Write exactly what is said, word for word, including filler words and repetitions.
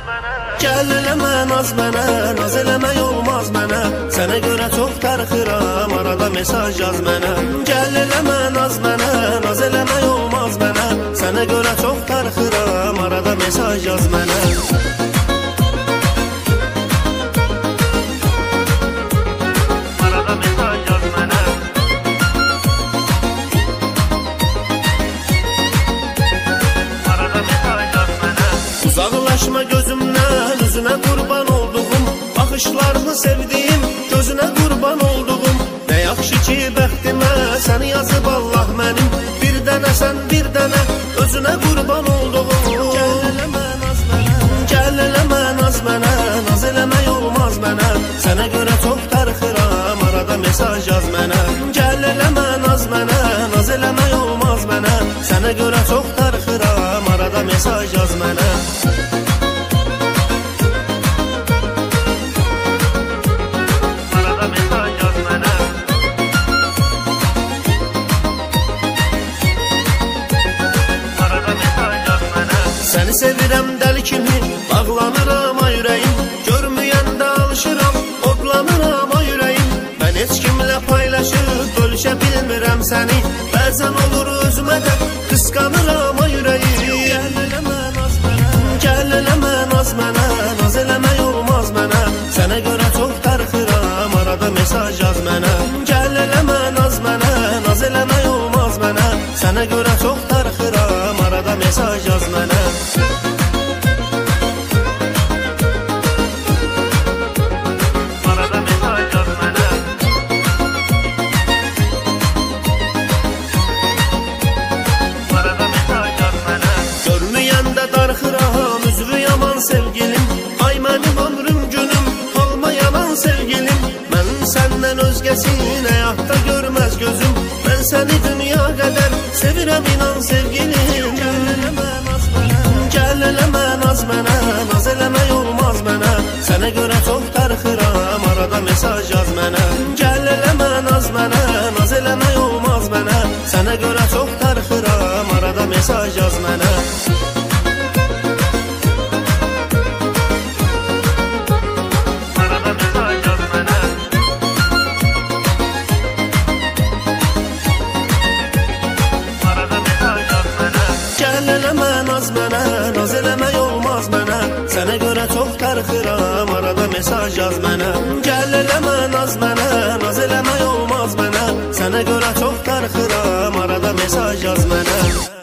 Gəl eləmə naz mənə, naz eləmək olmaz mənə. Sənə görə çox darıxıram, arada mesaj yaz mənə. Gəl eləmə naz mənə, naz eləmək olmaz mənə. Sənə görə çox darıxıram, arada mesaj yaz mənə. Uzaqlaşma gözümdən, üzünə qurban olduğum, baxışlarını sevdiğim, gözünə qurban olduğum. Nə yaxşı ki bəxtimə səni yazıb Allah mənim. Bir dənə sən, bir dənə özünə qurban olduğum. Gəl eləmə naz mənə, gəl eləmə naz mənə. Naz eləmək olmaz mənə. Sənə görə çox darıxıram, arada mesaj yaz mənə. Gəl eləmə naz mənə, naz eləmək olmaz mənə. Sənə görə çox darıxıram, arada mesaj yaz mənə. Səni sevirəm dəli kimi, bağlanıram ay ürəyim. Görməyəndə alışıram, odlanıram ay ürəyim. Mən heç kimlə paylaşıb, bölüşə bilmirəm səni. Bəzən olur özümə də, qısqanıram ay ürəyim. Gəl eləmə naz mənə, gəl eləmə naz mənə. Naz eləmək olmaz mənə. Sənə görə çox darıxıram, arada mesaj yaz mənə. Gəl eləmə naz mənə, naz eləmək olmaz mənə. Sənə görə çox darıxıram, arada mesaj yaz mənə. Darıxıram, üzvü yaman sevgilim. Ay mənim ömrüm günüm, olma yalan sevgilim. Mən səndən özgəsini həyatda görməz gözüm. Mən səni dünya qədər sevirəm, inan sevgilim. Gəl eləmə naz mənə, gəl eləmə naz mənə. Naz eləmək olmaz mənə. Sənə görə çox darıxıram, arada mesaj yaz mənə. Gəl eləmə naz mənə, naz eləmək olmaz mənə. Sənə görə çox darıxıram, arada mesaj yaz mənə. Gəl eləmə naz mənə, naz eləmək olmaz mənə. Sənə görə çox darıxıram, arada mesaj yaz mənə. Gəl eləmə naz mənə, naz eləmək olmaz mənə. Sənə görə çox darıxıram, arada mesaj yaz mənə.